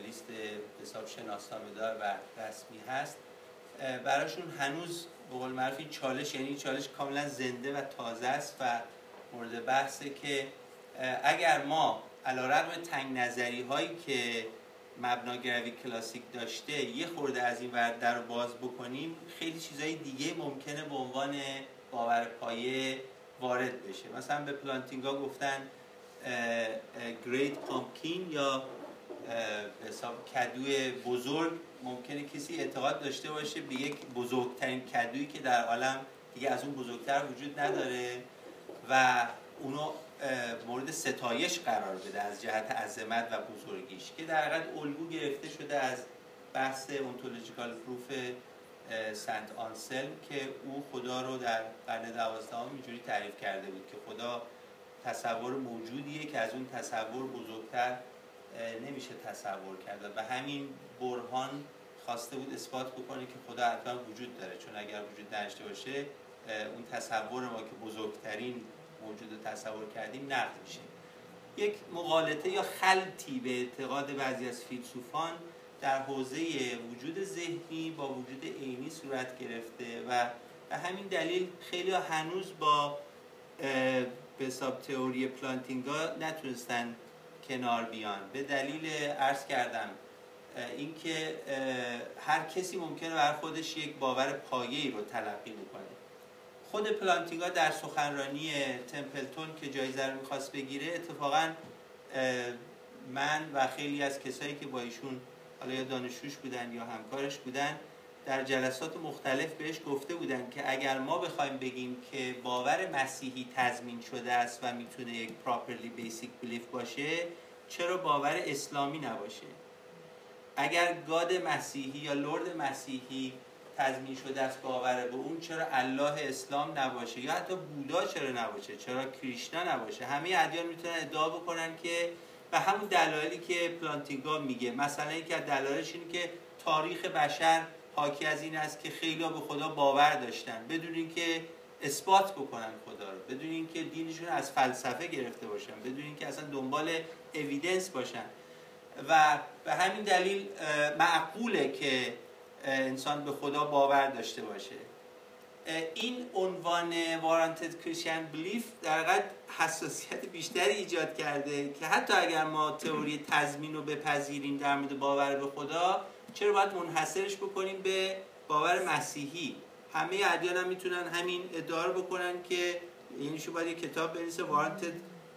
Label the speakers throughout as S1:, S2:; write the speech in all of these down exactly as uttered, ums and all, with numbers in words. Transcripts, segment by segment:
S1: لیست حساب شناسنامه دار و رسمی هست، براشون هنوز به قول معروف این چالش، یعنی چالش کاملا زنده و تازه است و مورد بحثه که اگر ما علیرغم تنگ نظری هایی که مبناگروی کلاسیک داشته یه خورده از این ور در رو باز بکنیم، خیلی چیزای دیگه ممکنه به عنوان باور پایه وارد بشه. مثلا به پلانتینگا گفتن گریت پامکین یا به حساب کدوی بزرگ. ممکنه کسی اعتقاد داشته باشه به یک بزرگترین کدویی که در عالم دیگه از اون بزرگتر وجود نداره و اونو مورد ستایش قرار بده از جهت عظمت و بزرگیش، که در حقیقت الگو گرفته شده از بحث اونتولوژیکال پروف سنت آنسلم که او خدا رو در قرن دوازدهم اینجوری تعریف کرده بود که خدا تصور موجودیه که از اون تصور بزرگتر نمیشه تصور کرد و همین برهان خواسته بود اثبات بکنه که خدا حتما وجود داره، چون اگر وجود نداشته باشه اون تصور ما که بزرگترین موجود رو تصور کردیم نقد میشه. یک مغالطه یا خلطی به اعتقاد بعضی از فیلسوفان در حوزه وجود ذهنی با وجود عینی صورت گرفته و به همین دلیل خیلی هنوز با به حساب تئوری پلانتینگا نتونستن کنار بیان، به دلیل عرض کردم اینکه هر کسی ممکنه بر خودش یک باور پایه‌ای رو تلقی بکنه. خود پلانتینگا در سخنرانی تمپلتون که جایزه رو می‌خواست بگیره، اتفاقاً من و خیلی از کسایی که با ایشون حالا یا دانشجوش بودن یا همکارش بودن در جلسات مختلف بهش گفته بودن که اگر ما بخوایم بگیم که باور مسیحی تضمین شده است و میتونه یک properly basic belief باشه، چرا باور اسلامی نباشه؟ اگر گاد مسیحی یا لرد مسیحی تضمین شده است باور به اون، چرا الله اسلام نباشه؟ یا حتی بودا چرا نباشه؟ چرا کریشنا نباشه؟ همه ادیان میتونن ادعا بکنن که به همون دلایلی که پلانتینگا میگه، مثلا اینکه دلایلش اینه که تاریخ بشر حاکی از این است که خیلی‌ها به خدا باور داشتن بدون اینکه اثبات بکنن خدا رو، بدون اینکه دینشون از فلسفه گرفته باشن، بدون اینکه اصلا دنبال اویدنس باشن و به همین دلیل معقوله که انسان به خدا باور داشته باشه. این عنوان warranted Christian belief در حقیقت حساسیت بیشتری ایجاد کرده که حتی اگر ما تئوری تضمین رو بپذیریم در مورد باور به خدا، چرا باید منحصرش بکنیم به باور مسیحی؟ همه ادیان هم میتونن همین ادعا رو بکنن که یعنی شو باید یک کتاب بنویسه warranted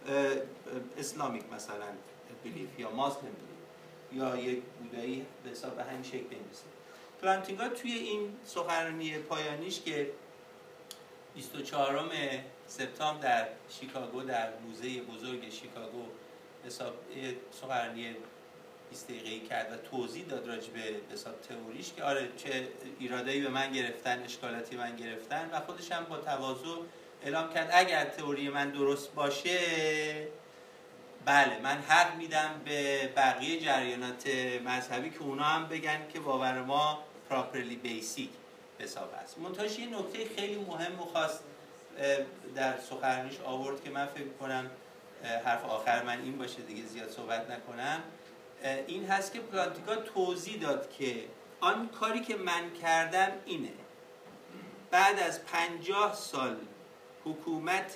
S1: Islamic مثلا belief یا Muslim belief یا یک بودایی به حساب به همین شکل بنویسه. پلانتینگا توی این سخنرانی پایانیش که بیست و چهارم سپتامبر در شیکاگو در موزه بزرگ شیکاگو حساب سخنرانی بیست دقیقه‌ای کرد و توضیح داد راجع به حساب تئوریش که آره چه ایرادایی به من گرفتن، اشکالاتی من گرفتن و خودش هم با تواضع اعلام کرد اگر تئوری من درست باشه بله من حق میدم به بقیه جریانات مذهبی که اونا هم بگن که باور ما properly basic حساب است. منتهاش یه نکته خیلی مهم و خاص در سخنرانیش آورد که من فکر کنم حرف آخر من این باشه دیگه زیاد صحبت نکنم. این هست که پلانتینگا توضیح داد که آن کاری که من کردم اینه، بعد از پنجاه سال حکومت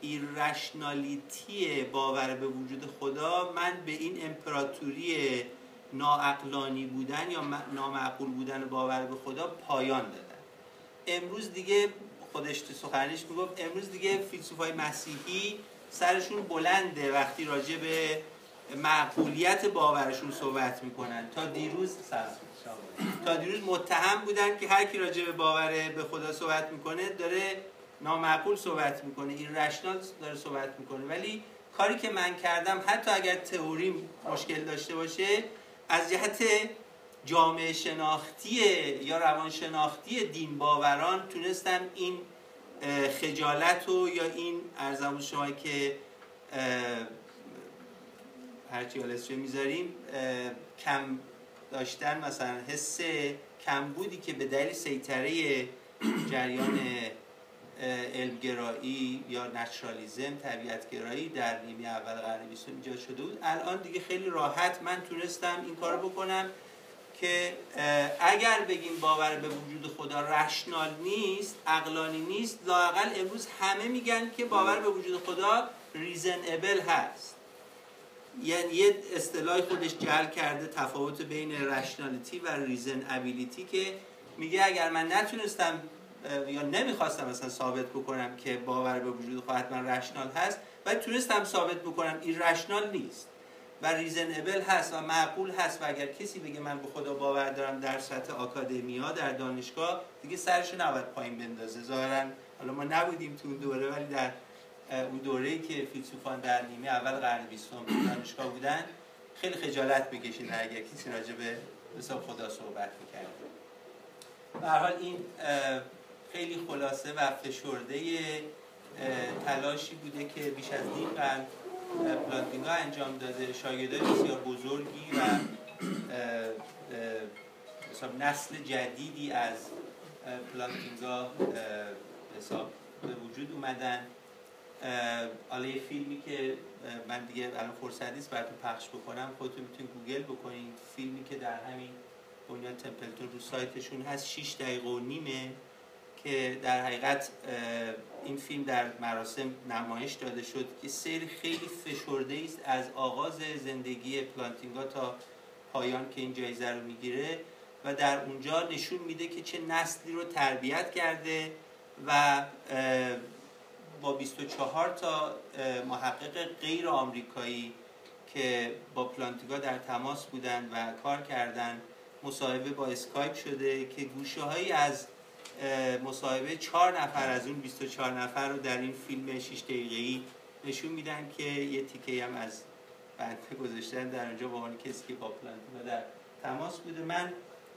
S1: ایرشنالیتی باور به وجود خدا، من به این امپراتوری ناعقلانی بودن یا نامعقول بودن باور به خدا پایان دادم. امروز دیگه خودش تو سخنرانیش میگفت امروز دیگه فیلسوفای مسیحی سرشون بلنده وقتی راجع به معقولیت باورشون صحبت میکنن. تا دیروز تا دیروز متهم بودن که هر کی راجع به باور به خدا صحبت میکنه داره نامعقول صحبت میکنه، این رشنال داره صحبت میکنه. ولی کاری که من کردم حتی اگر تئوری مشکل داشته باشه، از جهت جامعه شناختی یا روان شناختی دین باوران تونستم این خجالت رو یا این ارزمون شما که هرچی حالت رو میذاریم کم داشتن، مثلا حس کمبودی که به دلیل سیطره جریان علمگرایی یا نچرالیزم، طبیعتگرایی در نیمه اول قرن بیستم ایجاد شده بود. الان دیگه خیلی راحت من تونستم این کارو بکنم که اگر بگیم باور به وجود خدا رشنال نیست، عقلانی نیست، لااقل امروز همه میگن که باور به وجود خدا ریزنبل هست. یعنی یه اصطلاح خودش جعل کرده تفاوت بین رشنالیتی و ریزن ابیلیتی که میگه اگر من نتونستم یا نمیخواستم مثلا ثابت بکنم که باور به وجود خدا حتما رشنال هست، ولی تونستم ثابت بکنم این رشنال نیست و ریزنبل هست و معقول هست و اگر کسی بگه من به خدا باور دارم در سطح آکادمیا در دانشگاه دیگه سرشو نباید پایین بندازه. ظاهرا حالا ما نبودیم تو اون دوره، ولی در اون دوره‌ای که فیلسوفان در نیمه اول قرن بیستم دانشگاه بودن خیلی خجالت می‌کشیدن اگر کسی راجع به حساب خدا صحبت می‌کرد. به هر حال این خیلی خلاصه و فشرده تلاشی بوده که بیش از نیم قرن پلانتینگا انجام داده. شاگردای بسیار بزرگی و حساب نسل جدیدی از پلانتینگا حساب به وجود اومدن. حالا یه فیلمی که من دیگه الان فرصت نیست براتون پخش بکنم، خودتون میتونید گوگل بکنید، فیلمی که در همین بنیاد تمپلتون رو سایتشون هست، شش دقیقه و نیمه که در حقیقت این فیلم در مراسم نمایش داده شد که سیر خیلی فشرده است از آغاز زندگی پلانتینگا تا پایان که این جایزه رو میگیره و در اونجا نشون میده که چه نسلی رو تربیت کرده و با بیست و چهار تا محقق غیر آمریکایی که با پلانتینگا در تماس بودن و کار کردن مصاحبه با اسکایپ شده که گوشه‌هایی از مصاحبه چهار نفر از اون بیست و چهار نفر رو در این فیلم شش دقیقه‌ای نشون میدن که یه تیکه هم از بنده گذاشتن در اونجا با اون کسی که با پلانتینگا در تماس بوده. من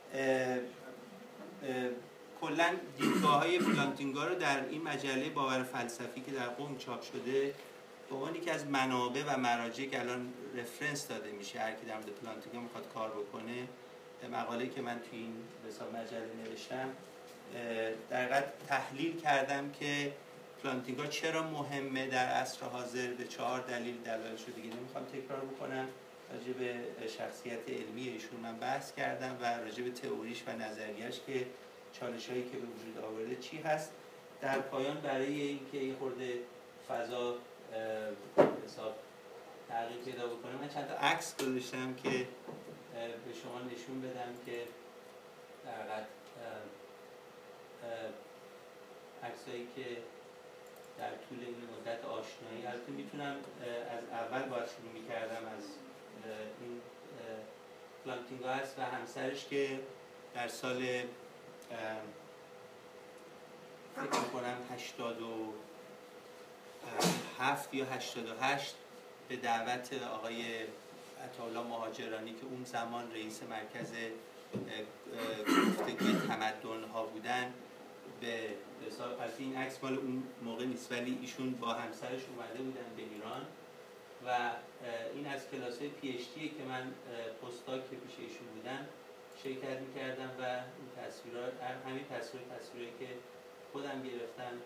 S1: کلا دیدگاه‌های پلانتینگا رو در این مجله باور فلسفی که در قم چاپ شده به عنوان یکی از منابع و مراجع که الان رفرنس داده میشه هر کی در مورد پلانتینگا میخواد کار بکنه، مقاله‌ای که من توی این حساب مجله نوشتم در حقیقت تحلیل کردم که پلانتینگا چرا مهمه در عصر حاضر. به چهار دلیل دلایلش رو دیگه نمیخوام تکرار بکنم. راجع به شخصیت علمی ایشون من بحث کردم و راجع به تئوریش و نظریه‌اش که چالش‌هایی که به وجود آورده چی هست. در پایان برای اینکه یه خورده فضا حساب تغییر پیدا بکنه من چند تا عکس گذاشتم که به شما نشون بدم که در حقیقت عکسایی که در طول این مدت آشنایی، البته میتونم از اول باید شروع میکردم از این پلانتینگا هست و همسرش که در سال فکر میکنم هشتاد و هفت یا هشتاد و هشت به دعوت آقای عطاالله مهاجرانی که اون زمان رئیس مرکز گفتگوی تمدن ها بودن به حساب، از این عکس مال اون موقع نیست ولی ایشون با همسرش اومده بودن به ایران و این از کلاس‌های پی اچ دی که من پستاک که پیش ایشون بودم شرکت می‌کردم و این تصویرها همین تصویر تصویری که خودم گرفتم.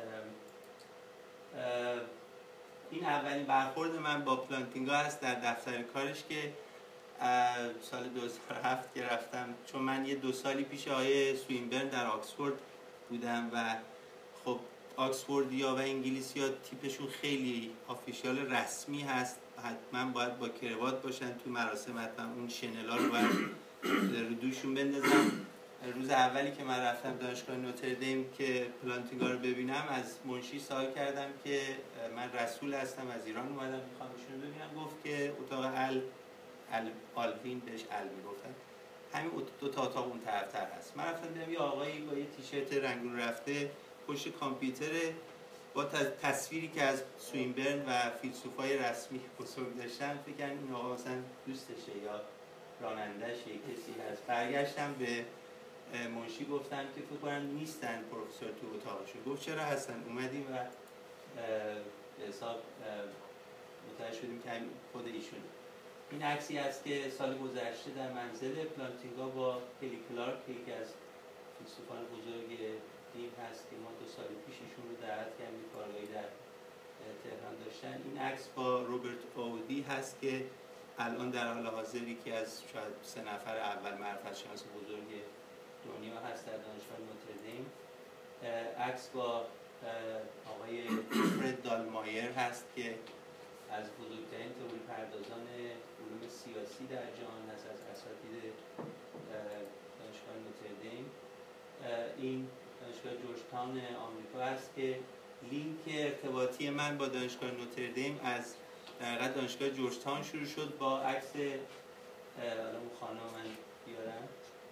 S1: این اولین برخورد من با پلانتینگا هست در دفتر کارش که سال دو هزار و هفت که رفتم، چون من یه دو سالی پیش آقای سوینبرن در آکسفورد بودم و خب آکسفوردیا و انگلیسیا تیپشون خیلی آفیشیال رسمی هست، حتما باید با کروات باشن تو مراسم، حتما اون شنلا رو باید رو دوشون بندازم. روز اولی که من رفتم دانشگاه نوتردیم که پلانتینگا رو ببینم از منشی سوال کردم که من رسول هستم از ایران اومدم میخوام ایشونو ببینم. گفت که اتاق ال ال آلوین بهش ال میگفتن، همین دو تا اتاق اون طرفتر هست. من رفتم دیدم یه آقایی با یه تیشرت رنگون رفته پشت کامپیوتر با تصویری که از سوینبرن و فیلسوفای رسمی بزرگ داشتن، فکر کنم این آقا مثلا دوستشه یا راننده‌ش کسی هست. برگشتم به منشی گفتم که فکر کنم نیستن پروفسور تو اتاقشون. گفت چرا هستن؟ اومدیم و به حساب متوجه شدیم که خود ایشون. این عکسی است که سال گذشته در منزل پلانتینگا با هلی کلارک، یکی از فیلسوفان بزرگ دیم هست که ما دو سال پیش ایشون رو دعوت کردیم کارگاهی در تهران داشتن. این عکس با روبرت اودی هست که الان در حال حاضر یکی از شاید سه نفر اول معرفت‌شناس بزرگ دنیا هست در دانشگاه نوتردیم. عکس با آقای فرد دالمایر هست که از بزرگترین تئوری پردازان علوم سیاسی در جهان هست، از اساتید دانشگاه نوتردیم. این دانشگاه جورج تاون آمریکا هست که لینک ارتباطی من با دانشگاه نوتردیم از در حقیقت دانشگاه جورج تاون شروع شد با عکس حالا اون خانم من بیارم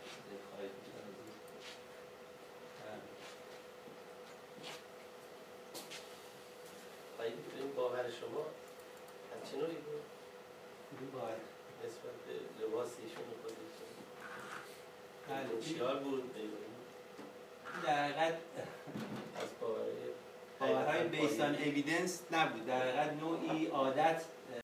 S2: این باور شما از چه نوعی بود؟
S1: کدوم باور؟
S2: نسبت به لباس ایشون خودشون شیار بود؟
S1: در حقیقت
S2: از باورهای
S1: باورهای بیس آن اویدنس نبود، در حقیقت نوعی عادت